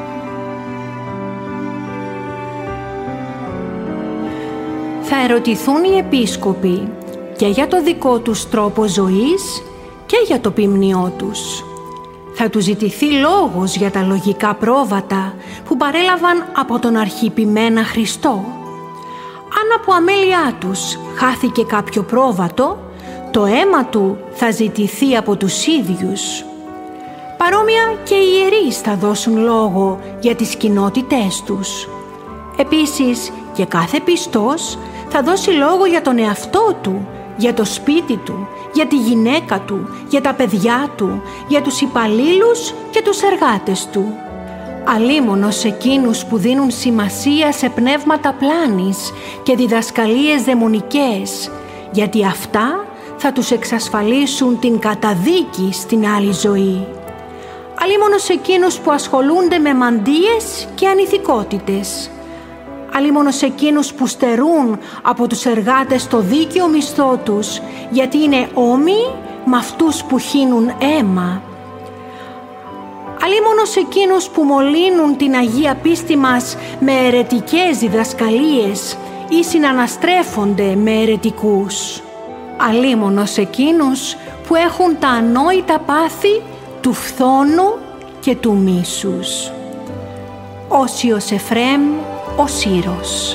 Θα ερωτηθούν οι επίσκοποι και για το δικό τους τρόπο ζωής και για το ποιμνιό τους. Θα τους ζητηθεί λόγος για τα λογικά πρόβατα που παρέλαβαν από τον αρχιπημένα Χριστό. Αν από αμέλειά τους χάθηκε κάποιο πρόβατο, το αίμα του θα ζητηθεί από τους ίδιους. Παρόμοια και οι ιερείς θα δώσουν λόγο για τις κοινότητές τους. Επίσης και κάθε πιστός θα δώσει λόγο για τον εαυτό του, για το σπίτι του, για τη γυναίκα του, για τα παιδιά του, για τους υπαλλήλους και τους εργάτες του. Αλίμονος εκείνους που δίνουν σημασία σε πνεύματα πλάνης και διδασκαλίες δαιμονικές, γιατί αυτά θα τους εξασφαλίσουν την καταδίκη στην άλλη ζωή. Αλίμονος εκείνους που ασχολούνται με μαντείες και ανηθικότητες. Αλίμονος εκείνους που στερούν από τους εργάτες το δίκαιο μισθό τους, γιατί είναι όμοιοι με αυτούς που χύνουν αίμα. Αλίμονος εκείνους που μολύνουν την Αγία πίστη μας με αιρετικές διδασκαλίες ή συναναστρέφονται με αιρετικούς. Αλίμονος εκείνους που έχουν τα ανόητα πάθη του φθόνου και του μίσους. Όσιος Εφραίμ, ο Σύρος.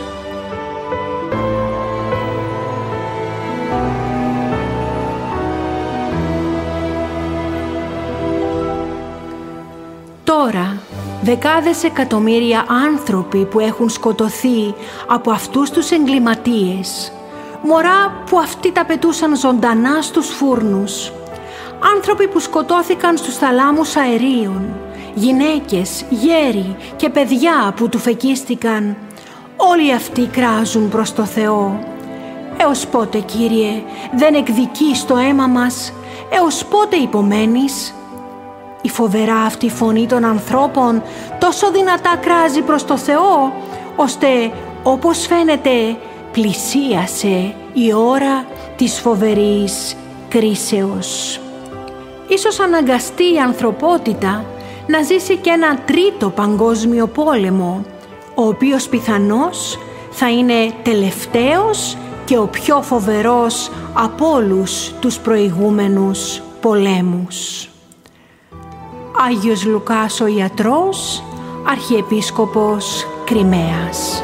Τώρα, δεκάδες εκατομμύρια άνθρωποι που έχουν σκοτωθεί από αυτούς τους εγκληματίες, μωρά που αυτοί τα πετούσαν ζωντανά στους φούρνους, άνθρωποι που σκοτώθηκαν στους θαλάμους αερίων, γυναίκες, γέροι και παιδιά που του φεκίστηκαν, όλοι αυτοί κράζουν προς το Θεό. Έως πότε, Κύριε, δεν εκδικείς το αίμα μας? Έως πότε υπομένεις? Η φοβερά αυτή φωνή των ανθρώπων τόσο δυνατά κράζει προς το Θεό, ώστε, όπως φαίνεται, πλησίασε η ώρα της φοβερής κρίσεως. Ίσως αναγκαστεί η ανθρωπότητα να ζήσει και ένα τρίτο παγκόσμιο πόλεμο, ο οποίος πιθανώς θα είναι τελευταίος και ο πιο φοβερός από όλους τους προηγούμενους πολέμους. Άγιος Λουκάς ο Ιατρός, Αρχιεπίσκοπος Κριμαίας.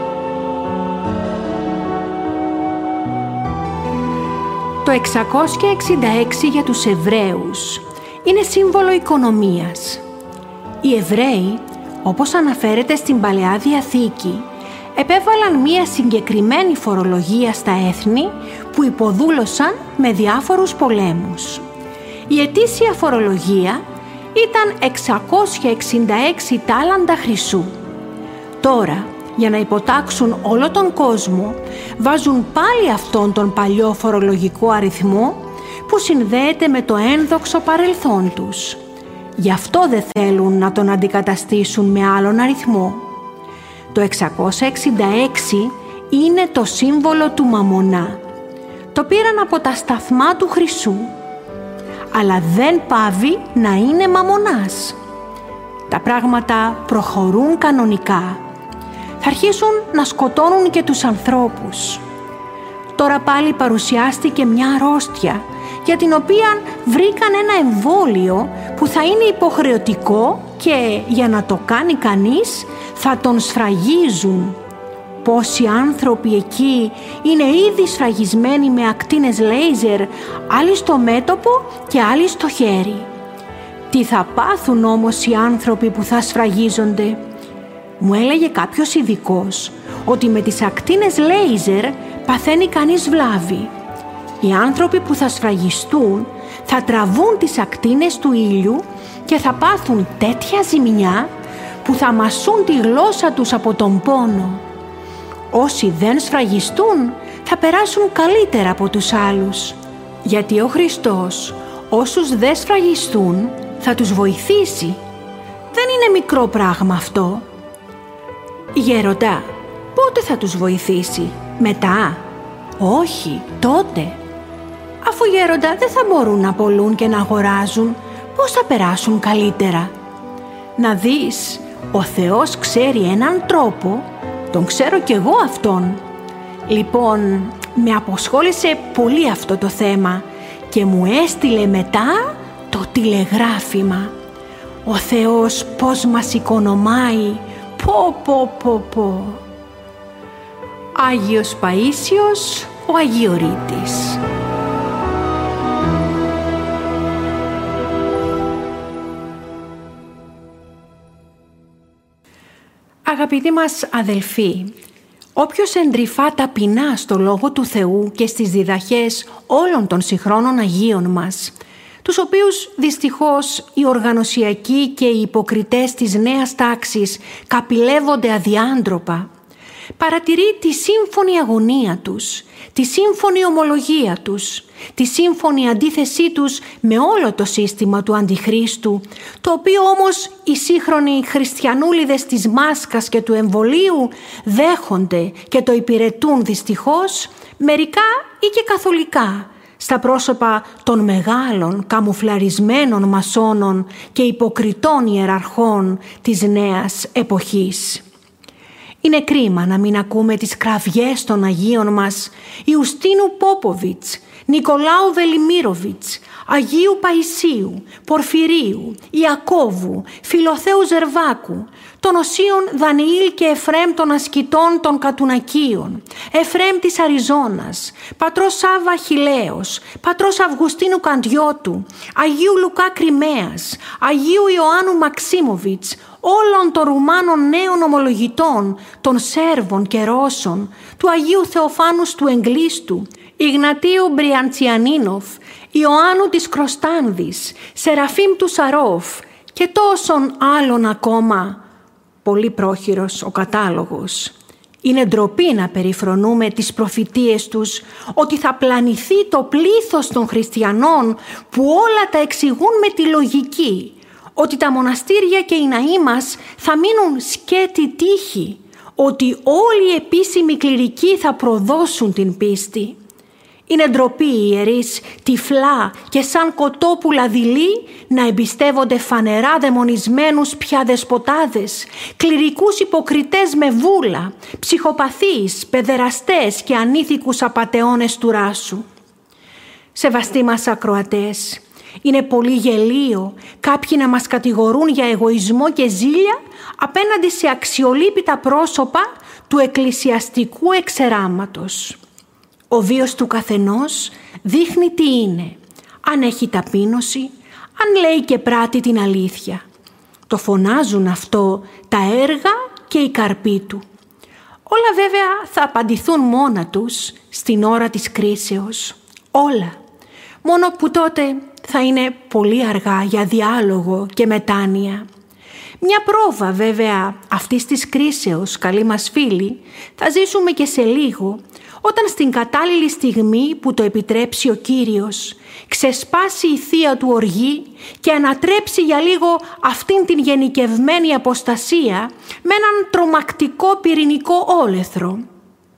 Το εξακόσια εξήντα έξι για τους Εβραίους είναι σύμβολο οικονομίας. Οι Εβραίοι, όπως αναφέρεται στην Παλαιά Διαθήκη, επέβαλαν μία συγκεκριμένη φορολογία στα έθνη που υποδούλωσαν με διάφορους πολέμους. Η ετήσια φορολογία ήταν εξακόσια εξήντα έξι τάλαντα χρυσού. Τώρα, για να υποτάξουν όλο τον κόσμο, βάζουν πάλι αυτόν τον παλιό φορολογικό αριθμό που συνδέεται με το ένδοξο παρελθόν τους. Γι' αυτό δεν θέλουν να τον αντικαταστήσουν με άλλον αριθμό. Το εξακόσια εξήντα έξι είναι το σύμβολο του Μαμονά. το πήραν από τα σταθμά του Χρυσού. Αλλά δεν πάβει να είναι μαμωνάς. Τα πράγματα προχωρούν κανονικά. Θα αρχίσουν να σκοτώνουν και τους ανθρώπους. Τώρα πάλι παρουσιάστηκε μια αρρώστια για την οποία βρήκαν ένα εμβόλιο που θα είναι υποχρεωτικό και για να το κάνει κανείς θα τον σφραγίζουν. Πόσοι άνθρωποι εκεί είναι ήδη σφραγισμένοι με ακτίνες λέιζερ, άλλοι στο μέτωπο και άλλοι στο χέρι. Τι θα πάθουν όμως οι άνθρωποι που θα σφραγίζονται? Μου έλεγε κάποιος ειδικός ότι με τις ακτίνες λέιζερ παθαίνει κανείς βλάβη. Οι άνθρωποι που θα σφραγιστούν θα τραβούν τις ακτίνες του ήλιου και θα πάθουν τέτοια ζημιά που θα μασούν τη γλώσσα τους από τον πόνο. Όσοι δεν σφραγιστούν θα περάσουν καλύτερα από τους άλλους, γιατί ο Χριστός όσους δεν σφραγιστούν θα τους βοηθήσει. Δεν είναι μικρό πράγμα αυτό. Γέροντα, πότε θα τους βοηθήσει? Μετά? Όχι, τότε. Αφού γέροντα δεν θα μπορούν να πωλούν και να αγοράζουν, πώς θα περάσουν καλύτερα? Να δεις, ο Θεός ξέρει έναν τρόπο, τον ξέρω κι εγώ αυτόν. Λοιπόν, με αποσχόλησε πολύ αυτό το θέμα και μου έστειλε μετά το τηλεγράφημα. Ο Θεός πώς μας οικονομάει, πω πω πω πω. Άγιος Παΐσιος, ο Αγιορείτης. Αγαπητοί μας αδελφοί, όποιος εντρυφά ταπεινά στο Λόγο του Θεού και στις διδαχές όλων των συγχρόνων Αγίων μας, τους οποίους δυστυχώς οι οργανωσιακοί και οι υποκριτές της νέας τάξης καπηλεύονται αδιάντροπα, παρατηρεί τη σύμφωνη αγωνία τους, τη σύμφωνη ομολογία τους, τη σύμφωνη αντίθεσή τους με όλο το σύστημα του Αντιχρίστου, το οποίο όμως οι σύγχρονοι χριστιανούλιδες της μάσκας και του εμβολίου δέχονται και το υπηρετούν δυστυχώς, μερικά ή και καθολικά, στα πρόσωπα των μεγάλων καμουφλαρισμένων μασόνων και υποκριτών ιεραρχών της νέας εποχής. Είναι κρίμα να μην ακούμε τις κραυγές των Αγίων μας Ιουστίνου Πόποβιτς, Νικολάου Βελιμίροβιτς, Αγίου Παϊσίου, Πορφυρίου, Ιακώβου, Φιλοθέου Ζερβάκου, των οσίων Δανιήλ και Εφραίμ των ασκητών των Κατουνακίων, Εφραίμ της Αριζώνας, πατρός Σάβα Χιλέος, πατρός Αυγουστίνου Καντιώτου, Αγίου Λουκά Κριμαίας, Αγίου Ιωάννου Μαξίμοβιτς, όλων των Ρουμάνων νέων ομολογητών, των Σέρβων και Ρώσων, του Αγίου Θεοφάνους του Εγκλίστου, Ιγνατίου Μπριαντσιανίνοφ, Ιωάννου της Κροστάνδης, Σεραφείμ του Σαρόφ και τόσων άλλων ακόμα. Πολύ πρόχειρος ο κατάλογος. Είναι ντροπή να περιφρονούμε τις προφητείες τους ότι θα πλανηθεί το πλήθος των χριστιανών που όλα τα εξηγούν με τη λογική, ότι τα μοναστήρια και οι ναοί μας θα μείνουν σκέτη τύχη, ότι όλοι οι επίσημοι κληρικοί θα προδώσουν την πίστη. Είναι ντροπή οι ιερείς τυφλά και σαν κοτόπουλα δειλοί να εμπιστεύονται φανερά δαιμονισμένους πια δεσποτάδες, κληρικούς υποκριτές με βούλα, ψυχοπαθείς, παιδεραστές και ανήθικους απατεώνες του ράσου. Σεβαστοί μας ακροατές, είναι πολύ γελίο κάποιοι να μας κατηγορούν για εγωισμό και ζήλια απέναντι σε αξιολύπητα πρόσωπα του εκκλησιαστικού εξεράματος. Ο βίος του καθενός δείχνει τι είναι, αν έχει ταπείνωση, αν λέει και πράττει την αλήθεια. Το φωνάζουν αυτό τα έργα και οι καρποί του. Όλα βέβαια θα απαντηθούν μόνα τους στην ώρα της κρίσεως. Όλα. Μόνο που τότε θα είναι πολύ αργά για διάλογο και μετάνοια. Μια πρόβα βέβαια αυτής της κρίσεως, καλοί μας φίλοι, θα ζήσουμε και σε λίγο, όταν στην κατάλληλη στιγμή που το επιτρέψει ο Κύριος, ξεσπάσει η θεία του οργή και ανατρέψει για λίγο αυτήν την γενικευμένη αποστασία με έναν τρομακτικό πυρηνικό όλεθρο.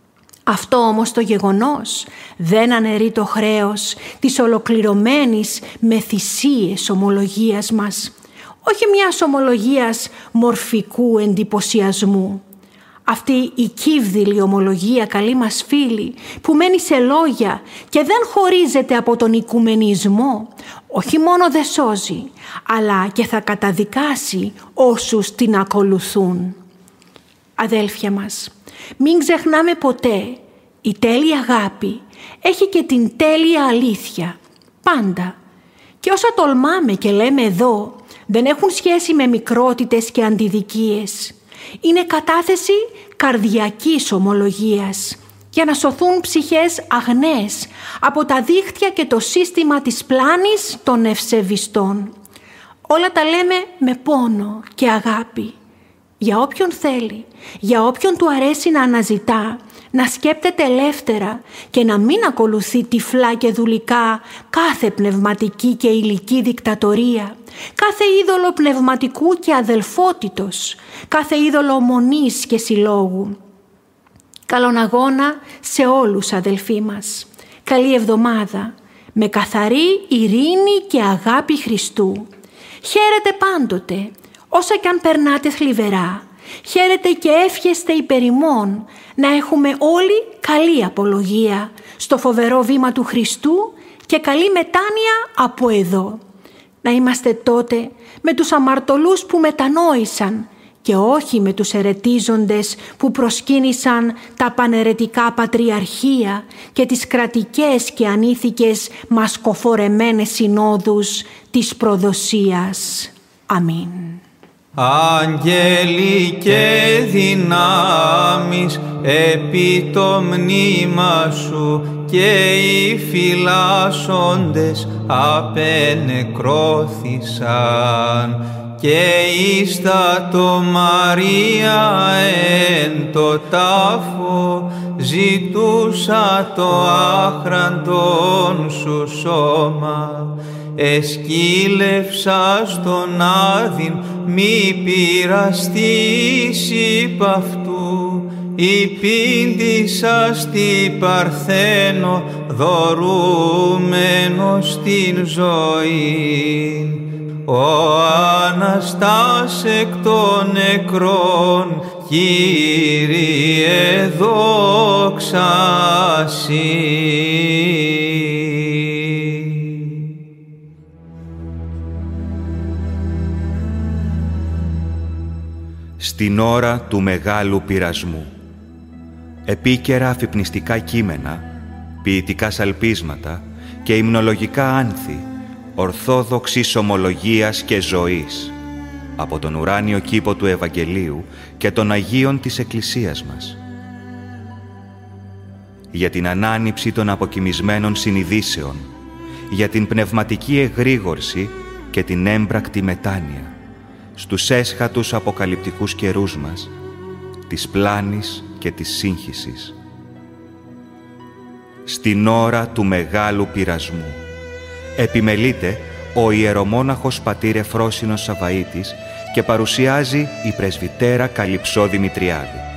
Αυτό όμως το γεγονός δεν αναιρεί το χρέος της ολοκληρωμένης με θυσίες ομολογίας μας, όχι μιας ομολογίας μορφικού εντυπωσιασμού. Αυτή η κύβδηλη ομολογία, καλή μας φίλη, που μένει σε λόγια και δεν χωρίζεται από τον οικουμενισμό, όχι μόνο δεν σώζει, αλλά και θα καταδικάσει όσους την ακολουθούν. Αδέλφια μας, μην ξεχνάμε ποτέ, η τέλεια αγάπη έχει και την τέλεια αλήθεια, πάντα. Και όσα τολμάμε και λέμε εδώ, δεν έχουν σχέση με μικρότητες και αντιδικίες. Είναι κατάθεση καρδιακής ομολογίας, για να σωθούν ψυχές αγνές από τα δίχτυα και το σύστημα της πλάνης των ευσεβιστών. Όλα τα λέμε με πόνο και αγάπη. Για όποιον θέλει, για όποιον του αρέσει να αναζητά, να σκέπτεται ελεύθερα και να μην ακολουθεί τυφλά και δουλικά κάθε πνευματική και υλική δικτατορία, κάθε είδωλο πνευματικού και αδελφότητος, κάθε είδωλο μονής και συλλόγου. Καλόν αγώνα σε όλους, αδελφοί μας. Καλή εβδομάδα, με καθαρή ειρήνη και αγάπη Χριστού. Χαίρετε πάντοτε, όσα κι αν περνάτε θλιβερά. Χαίρετε και εύχεστε υπερ ημών να έχουμε όλοι καλή απολογία στο φοβερό βήμα του Χριστού και καλή μετάνοια από εδώ. Να είμαστε τότε με τους αμαρτωλούς που μετανόησαν και όχι με τους ερετίζοντες που προσκύνησαν τα πανερετικά πατριαρχία και τις κρατικές και ανήθικες μασκοφορεμένες συνόδους της προδοσίας. Αμήν. Άγγελοι και δυνάμεις επί το μνήμα σου και οι φυλάσσοντες απενεκρώθησαν και εις τα το Μαρία εν το τάφο ζητούσα το άχραντον σου σώμα. Εσκύλευσα στον άδειν μη πειραστείς υπ' αυτού, υπήντησα στη Παρθένο δωρούμενος την ζωή. Ο Αναστάς εκ των νεκρών, Κύριε δόξα σοι. Στην ώρα του μεγάλου πειρασμού. Επίκαιρα αφυπνιστικά κείμενα, ποιητικά σαλπίσματα και υμνολογικά άνθη ορθόδοξης ομολογίας και ζωής από τον ουράνιο κήπο του Ευαγγελίου και των Αγίων της Εκκλησίας μας. Για την ανάνυψη των αποκοιμισμένων συνειδήσεων, για την πνευματική εγρήγορση και την έμπρακτη μετάνοια στους έσχατους αποκαλυπτικούς καιρούς μας, της πλάνης και της σύγχυσης. Στην ώρα του μεγάλου πειρασμού επιμελείται ο ιερομόναχος πατήρ Εφρόσινος Σαβαΐτης και παρουσιάζει η πρεσβυτέρα Καλυψό Δημητριάδη.